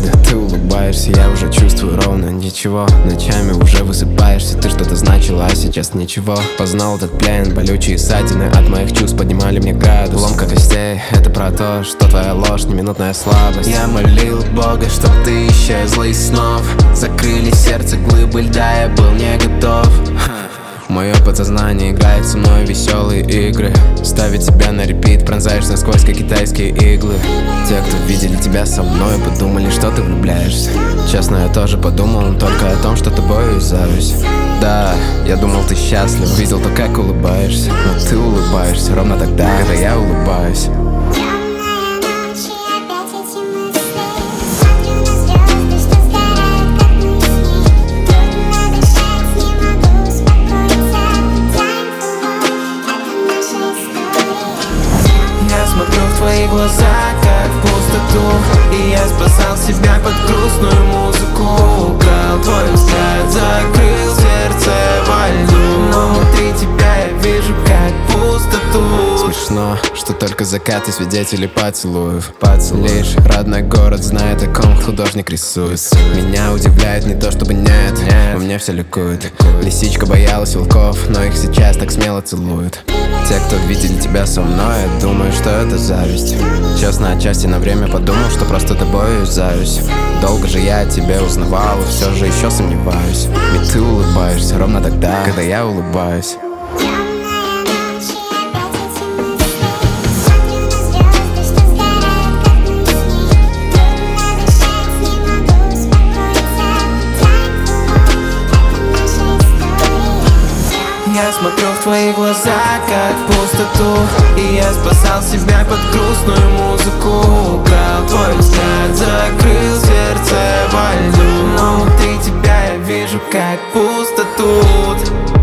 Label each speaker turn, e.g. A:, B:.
A: Когда ты улыбаешься, я уже чувствую ровно ничего. Ночами уже высыпаешься, ты что-то значила, а сейчас ничего. Познал этот плен, болючие ссадины от моих чувств поднимали мне градус. Ломка костей, это про то, что твоя ложь не минутная слабость. Я молил Бога, чтоб ты исчезла из снов. Закрыли сердце глыбы льда, я был не готов. Мое подсознание играет со мной веселые игры. Ставит тебя на репит, пронзаешь насквозь, как китайские иглы. Те, кто видели тебя со мной, подумали, что ты влюбляешься. Честно, я тоже подумал, но только о том, что тобой зависть. Да, я думал, ты счастлив, видел то, как улыбаешься. Но ты улыбаешься ровно тогда, когда я улыбаюсь.
B: Смотрю в твои глаза, как в пустоту, и я спасал себя под грустную музыку. Украл твой взгляд, закрыл сердце во льду, но внутри тебя я вижу как пустоту.
A: Смешно, что только закаты свидетели поцелуев. Лишь родной город знает, о ком художник рисует. Меня удивляет не то чтобы нет, во мне все ликует. Лисичка боялась волков, но их сейчас так смело целуют. Те, кто видели тебя со мной, думают, что это зависть. Честно, отчасти на время подумал, что просто тобою зависть. Долго же я о тебе узнавал, и все же еще сомневаюсь. Ведь ты улыбаешься ровно тогда, когда я улыбаюсь.
B: Я смотрю в твои глаза, как в пустоту, и я спасал себя под грустную музыку. Украл твой взгляд, закрыл сердце во льду, но внутри тебя я вижу как пустоту.